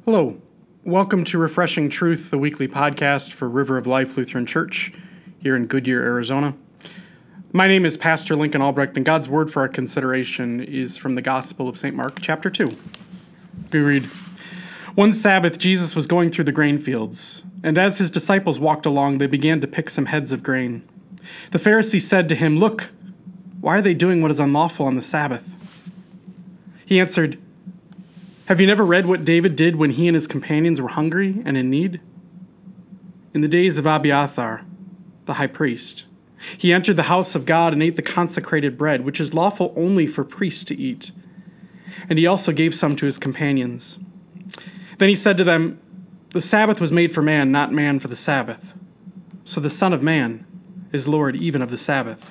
Hello. Welcome to Refreshing Truth, the weekly podcast for River of Life Lutheran Church here in Goodyear, Arizona. My name is Pastor Lincoln Albrecht, and God's word for our consideration is from the Gospel of St. Mark, chapter 2. We read, "One Sabbath, Jesus was going through the grain fields, and as his disciples walked along, they began to pick some heads of grain. The Pharisees said to him, 'Look, why are they doing what is unlawful on the Sabbath?' He answered, 'Have you never read what David did when he and his companions were hungry and in need? In the days of Abiathar, the high priest, he entered the house of God and ate the consecrated bread, which is lawful only for priests to eat. And he also gave some to his companions. Then he said to them, the Sabbath was made for man, not man for the Sabbath. So the Son of Man is Lord even of the Sabbath.'"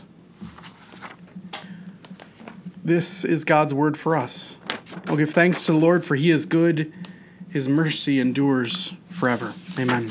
This is God's word for us. I'll give thanks to the Lord, for he is good. His mercy endures forever. Amen.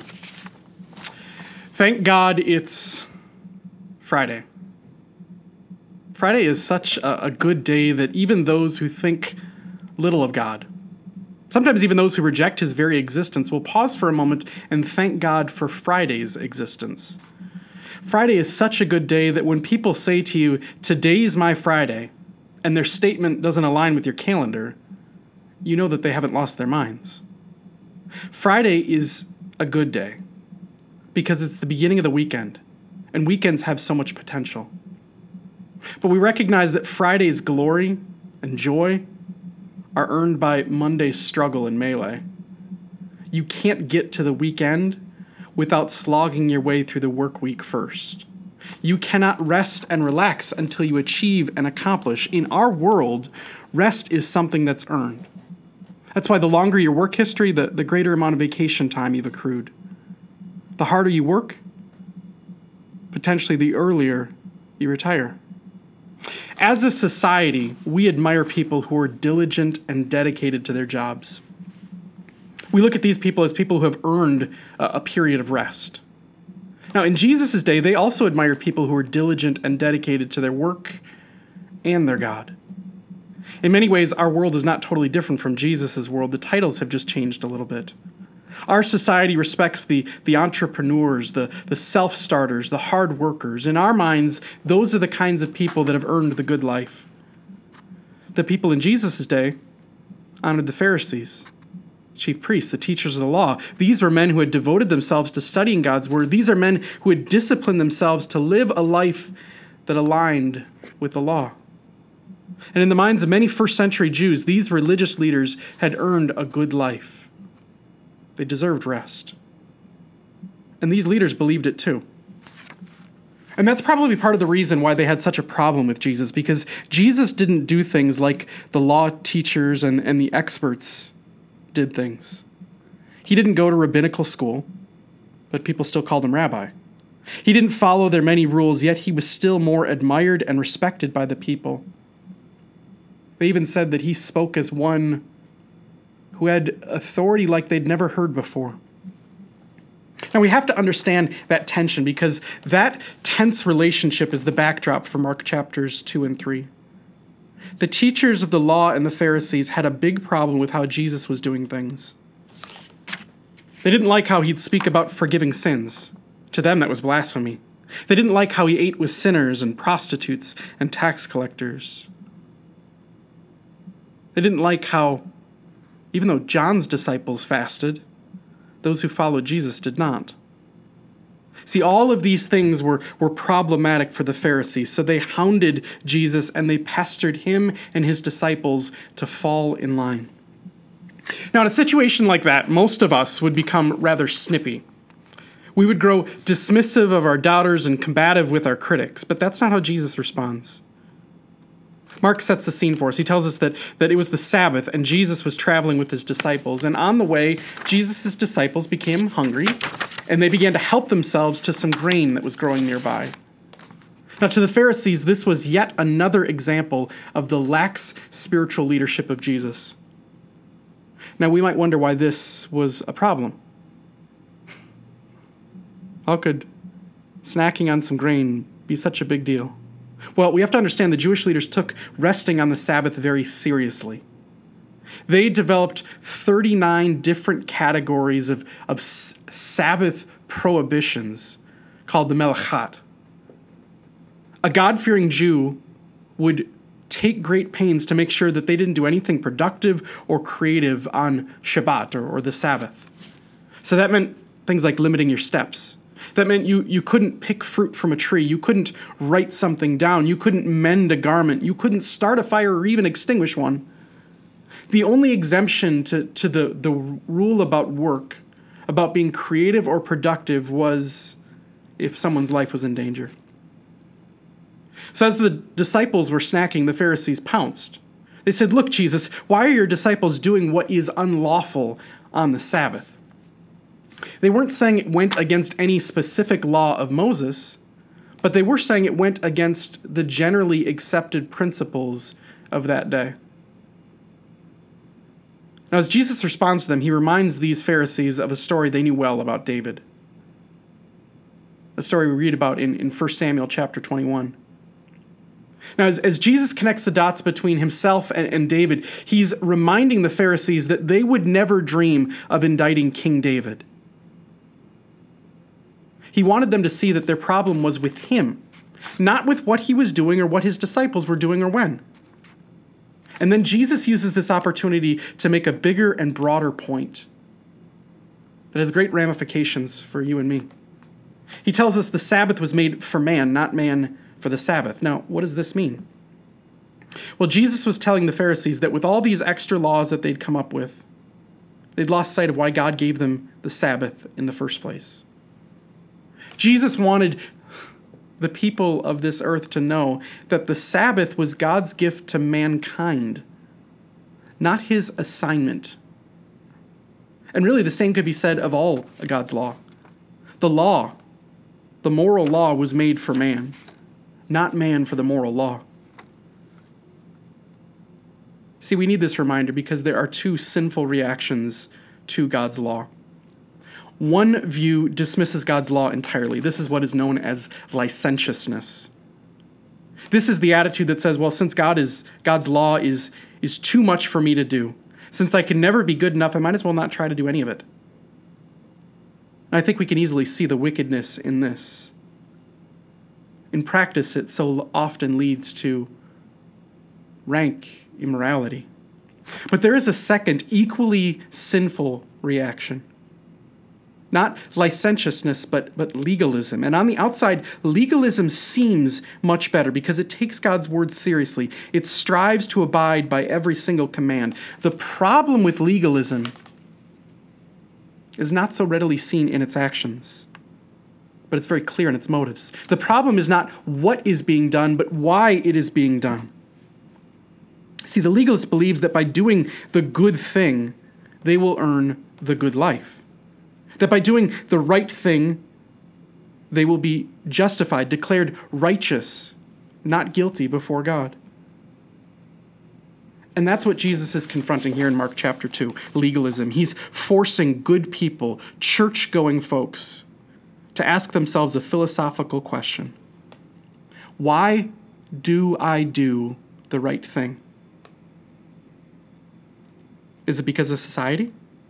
Thank God it's Friday. Friday is such a good day that even those who think little of God, sometimes even those who reject his very existence, will pause for a moment and thank God for Friday's existence. Friday is such a good day that when people say to you, "Today's my Friday," and their statement doesn't align with your calendar, you know that they haven't lost their minds. Friday is a good day because it's the beginning of the weekend, and weekends have so much potential. But we recognize that Friday's glory and joy are earned by Monday's struggle and melee. You can't get to the weekend without slogging your way through the work week first. You cannot rest and relax until you achieve and accomplish. In our world, rest is something that's earned. That's why the longer your work history, the greater amount of vacation time you've accrued. The harder you work, potentially the earlier you retire. As a society, we admire people who are diligent and dedicated to their jobs. We look at these people as people who have earned a period of rest. Now, in Jesus' day, they also admired people who were diligent and dedicated to their work and their God. In many ways, our world is not totally different from Jesus' world. The titles have just changed a little bit. Our society respects the entrepreneurs, the self-starters, the hard workers. In our minds, those are the kinds of people that have earned the good life. The people in Jesus' day honored the Pharisees, chief priests, the teachers of the law. These were men who had devoted themselves to studying God's word. These are men who had disciplined themselves to live a life that aligned with the law. And in the minds of many first century Jews, these religious leaders had earned a good life. They deserved rest. And these leaders believed it too. And that's probably part of the reason why they had such a problem with Jesus, because Jesus didn't do things like the law teachers and the experts did things. He didn't go to rabbinical school, but people still called him rabbi. He didn't follow their many rules, yet he was still more admired and respected by the people. They even said that he spoke as one who had authority like they'd never heard before. Now, we have to understand that tension, because that tense relationship is the backdrop for Mark chapters 2 and 3. The teachers of the law and the Pharisees had a big problem with how Jesus was doing things. They didn't like how he'd speak about forgiving sins. To them, that was blasphemy. They didn't like how he ate with sinners and prostitutes and tax collectors. They didn't like how, even though John's disciples fasted, those who followed Jesus did not. See, all of these things were problematic for the Pharisees, so they hounded Jesus and they pestered him and his disciples to fall in line. Now, in a situation like that, most of us would become rather snippy. We would grow dismissive of our doubters and combative with our critics, but that's not how Jesus responds. Mark sets the scene for us. He tells us that it was the Sabbath and Jesus was traveling with his disciples. And on the way, Jesus' disciples became hungry and they began to help themselves to some grain that was growing nearby. Now, to the Pharisees, this was yet another example of the lax spiritual leadership of Jesus. Now, we might wonder why this was a problem. How could snacking on some grain be such a big deal? Well, we have to understand the Jewish leaders took resting on the Sabbath very seriously. They developed 39 different categories of Sabbath prohibitions called the Melachat. A God-fearing Jew would take great pains to make sure that they didn't do anything productive or creative on Shabbat or the Sabbath. So that meant things like limiting your steps. That meant you couldn't pick fruit from a tree. You couldn't write something down. You couldn't mend a garment. You couldn't start a fire or even extinguish one. The only exemption to the rule about work, about being creative or productive, was if someone's life was in danger. So as the disciples were snacking, the Pharisees pounced. They said, "Look, Jesus, why are your disciples doing what is unlawful on the Sabbath?" They weren't saying it went against any specific law of Moses, but they were saying it went against the generally accepted principles of that day. Now, as Jesus responds to them, he reminds these Pharisees of a story they knew well about David. A story we read about in 1 Samuel chapter 21. Now, as Jesus connects the dots between himself and David, he's reminding the Pharisees that they would never dream of indicting King David. He wanted them to see that their problem was with him, not with what he was doing or what his disciples were doing or when. And then Jesus uses this opportunity to make a bigger and broader point that has great ramifications for you and me. He tells us the Sabbath was made for man, not man for the Sabbath. Now, what does this mean? Well, Jesus was telling the Pharisees that with all these extra laws that they'd come up with, they'd lost sight of why God gave them the Sabbath in the first place. Jesus wanted the people of this earth to know that the Sabbath was God's gift to mankind, not his assignment. And really, the same could be said of all God's law. The law, the moral law, was made for man, not man for the moral law. See, we need this reminder because there are two sinful reactions to God's law. One view dismisses God's law entirely. This is what is known as licentiousness. This is the attitude that says, well, since God's law is too much for me to do, since I can never be good enough, I might as well not try to do any of it. And I think we can easily see the wickedness in this. In practice, it so often leads to rank immorality. But there is a second, equally sinful reaction. Not licentiousness, but legalism. And on the outside, legalism seems much better because it takes God's word seriously. It strives to abide by every single command. The problem with legalism is not so readily seen in its actions, but it's very clear in its motives. The problem is not what is being done, but why it is being done. See, the legalist believes that by doing the good thing, they will earn the good life. That by doing the right thing, they will be justified, declared righteous, not guilty before God. And that's what Jesus is confronting here in Mark chapter 2, legalism. He's forcing good people, church-going folks, to ask themselves a philosophical question. Why do I do the right thing? Is it because of society?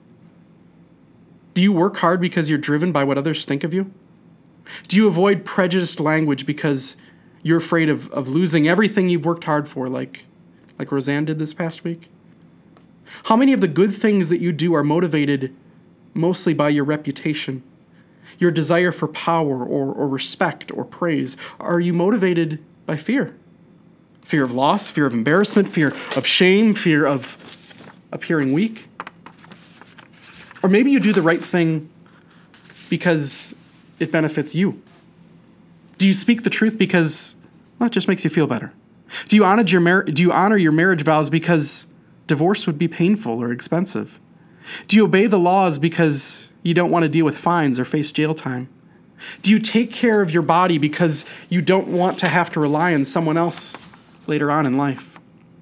Do you work hard because you're driven by what others think of you? Do you avoid prejudiced language because you're afraid of losing everything you've worked hard for, like Roseanne did this past week? How many of the good things that you do are motivated mostly by your reputation, your desire for power or respect or praise? Are you motivated by fear? Fear of loss, fear of embarrassment, fear of shame, fear of appearing weak? Or maybe you do the right thing because it benefits you. Do you speak the truth because, well, it just makes you feel better? Do you honor your marriage vows because divorce would be painful or expensive? Do you obey the laws because you don't want to deal with fines or face jail time? Do you take care of your body because you don't want to have to rely on someone else later on in life?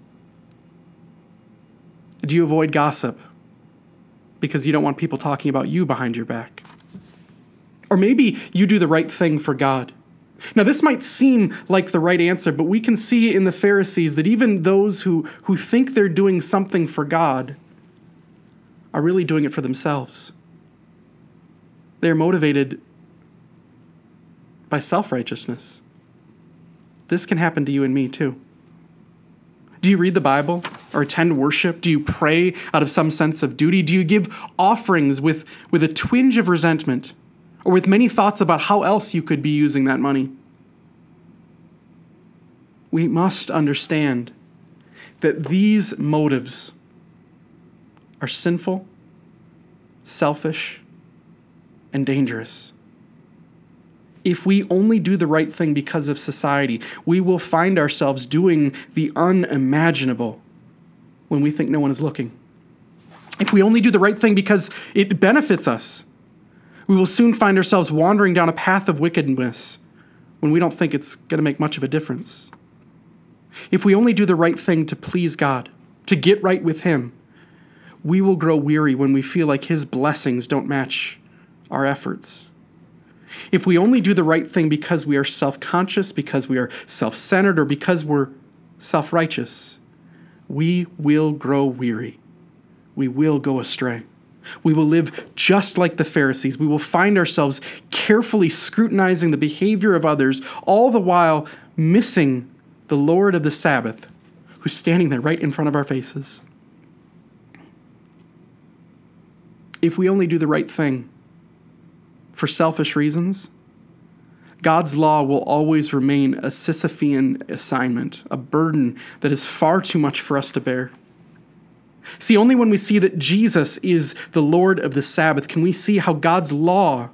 Do you avoid gossip because you don't want people talking about you behind your back? Or maybe you do the right thing for God. Now, this might seem like the right answer, but we can see in the Pharisees that even those who think they're doing something for God are really doing it for themselves. They are motivated by self-righteousness. This can happen to you and me too. Do you read the Bible or attend worship? Do you pray out of some sense of duty? Do you give offerings with a twinge of resentment or with many thoughts about how else you could be using that money? We must understand that these motives are sinful, selfish, and dangerous. If we only do the right thing because of society, we will find ourselves doing the unimaginable when we think no one is looking. If we only do the right thing because it benefits us, we will soon find ourselves wandering down a path of wickedness when we don't think it's going to make much of a difference. If we only do the right thing to please God, to get right with Him, we will grow weary when we feel like His blessings don't match our efforts. If we only do the right thing because we are self-conscious, because we are self-centered, or because we're self-righteous, we will grow weary. We will go astray. We will live just like the Pharisees. We will find ourselves carefully scrutinizing the behavior of others, all the while missing the Lord of the Sabbath, who's standing there right in front of our faces. If we only do the right thing for selfish reasons, God's law will always remain a Sisyphean assignment, a burden that is far too much for us to bear. See, only when we see that Jesus is the Lord of the Sabbath can we see how God's law,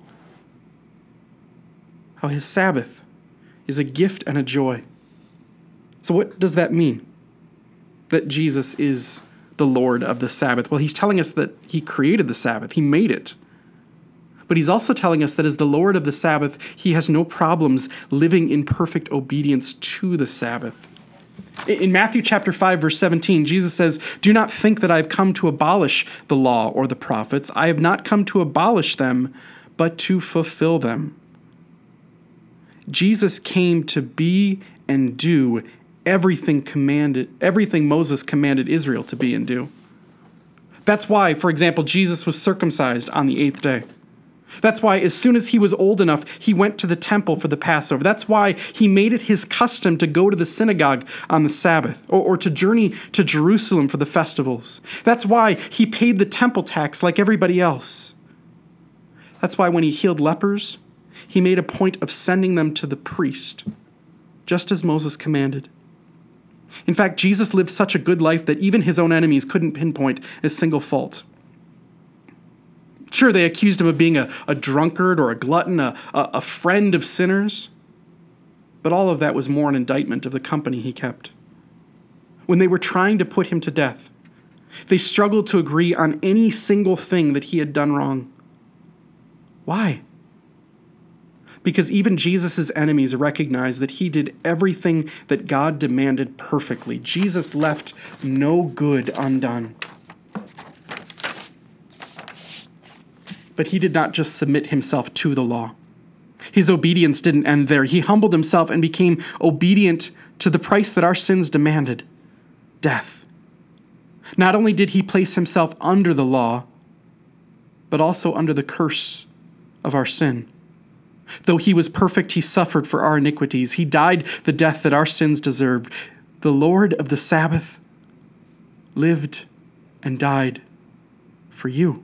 how His Sabbath is a gift and a joy. So what does that mean? That Jesus is the Lord of the Sabbath? Well, He's telling us that He created the Sabbath. He made it. But He's also telling us that as the Lord of the Sabbath, He has no problems living in perfect obedience to the Sabbath. In Matthew chapter 5, verse 17, Jesus says, "Do not think that I have come to abolish the law or the prophets. I have not come to abolish them, but to fulfill them." Jesus came to be and do everything Moses commanded Israel to be and do. That's why, for example, Jesus was circumcised on the 8th day. That's why as soon as he was old enough, he went to the temple for the Passover. That's why he made it his custom to go to the synagogue on the Sabbath or to journey to Jerusalem for the festivals. That's why he paid the temple tax like everybody else. That's why when he healed lepers, he made a point of sending them to the priest, just as Moses commanded. In fact, Jesus lived such a good life that even his own enemies couldn't pinpoint a single fault. Sure, they accused him of being a drunkard or a glutton, a friend of sinners. But all of that was more an indictment of the company he kept. When they were trying to put him to death, they struggled to agree on any single thing that he had done wrong. Why? Because even Jesus' enemies recognized that he did everything that God demanded perfectly. Jesus left no good undone. But he did not just submit himself to the law. His obedience didn't end there. He humbled himself and became obedient to the price that our sins demanded, death. Not only did he place himself under the law, but also under the curse of our sin. Though he was perfect, he suffered for our iniquities. He died the death that our sins deserved. The Lord of the Sabbath lived and died for you.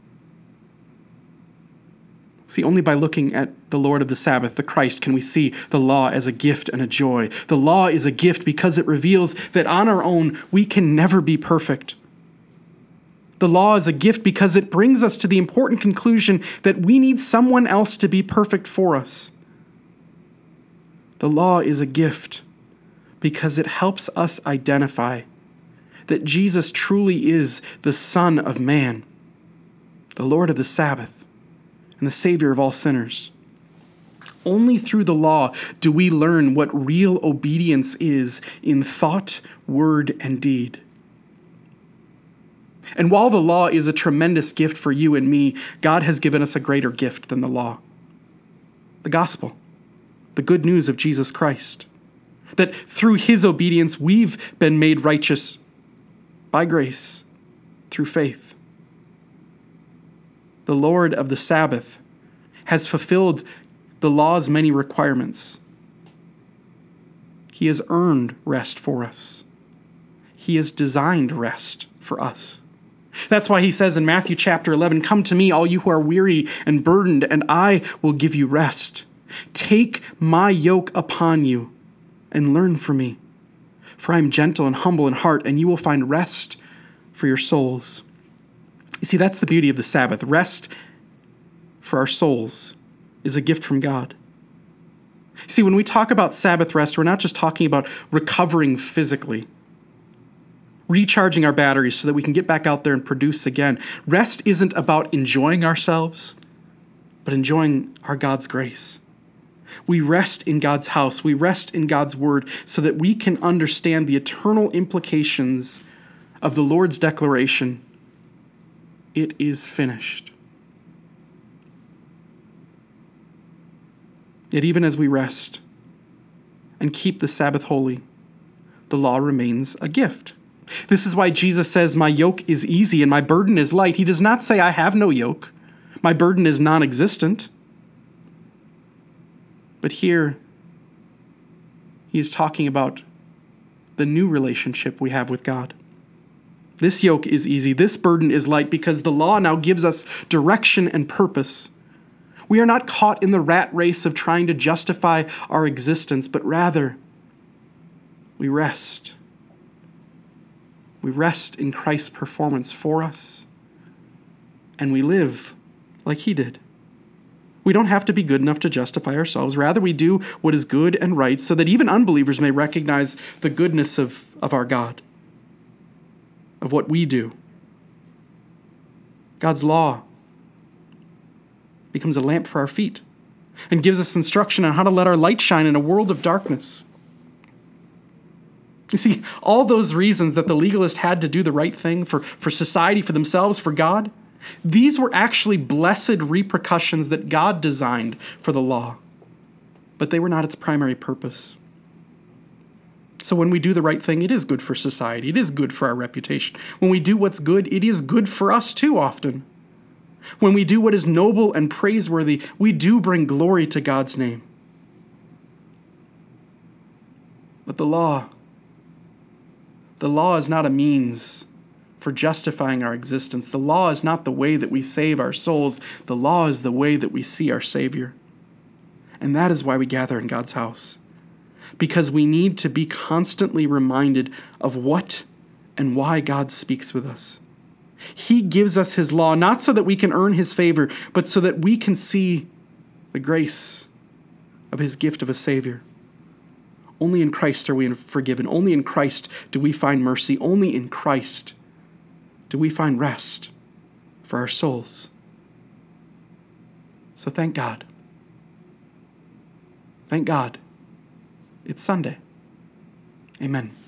See, only by looking at the Lord of the Sabbath, the Christ, can we see the law as a gift and a joy. The law is a gift because it reveals that on our own, we can never be perfect. The law is a gift because it brings us to the important conclusion that we need someone else to be perfect for us. The law is a gift because it helps us identify that Jesus truly is the Son of Man, the Lord of the Sabbath, and the Savior of all sinners. Only through the law do we learn what real obedience is in thought, word, and deed. And while the law is a tremendous gift for you and me, God has given us a greater gift than the law. The gospel, the good news of Jesus Christ. That through his obedience, we've been made righteous by grace through faith. the Lord of the Sabbath, has fulfilled the law's many requirements. He has earned rest for us. He has designed rest for us. That's why he says in Matthew chapter 11, "Come to me, all you who are weary and burdened, and I will give you rest. Take my yoke upon you and learn from me. For I am gentle and humble in heart, and you will find rest for your souls." You see, that's the beauty of the Sabbath. Rest for our souls is a gift from God. See, when we talk about Sabbath rest, we're not just talking about recovering physically, recharging our batteries so that we can get back out there and produce again. Rest isn't about enjoying ourselves, but enjoying our God's grace. We rest in God's house. We rest in God's word so that we can understand the eternal implications of the Lord's declaration, "It is finished." Yet even as we rest and keep the Sabbath holy, the law remains a gift. This is why Jesus says, "My yoke is easy and my burden is light." He does not say, "I have no yoke. My burden is non-existent." But here, he is talking about the new relationship we have with God. This yoke is easy. This burden is light because the law now gives us direction and purpose. We are not caught in the rat race of trying to justify our existence, but rather, we rest. We rest in Christ's performance for us, and we live like he did. We don't have to be good enough to justify ourselves. Rather, we do what is good and right so that even unbelievers may recognize the goodness of our God, of what we do. God's law becomes a lamp for our feet and gives us instruction on how to let our light shine in a world of darkness. You see, all those reasons that the legalist had to do the right thing for society, for themselves, for God, these were actually blessed repercussions that God designed for the law, but they were not its primary purpose. So when we do the right thing, it is good for society. It is good for our reputation. When we do what's good, it is good for us too often. When we do what is noble and praiseworthy, we do bring glory to God's name. But the law is not a means for justifying our existence. The law is not the way that we save our souls. The law is the way that we see our Savior. And that is why we gather in God's house. Because we need to be constantly reminded of what and why God speaks with us. He gives us his law, not so that we can earn his favor, but so that we can see the grace of his gift of a Savior. Only in Christ are we forgiven. Only in Christ do we find mercy. Only in Christ do we find rest for our souls. So thank God. Thank God. It's Sunday. Amen.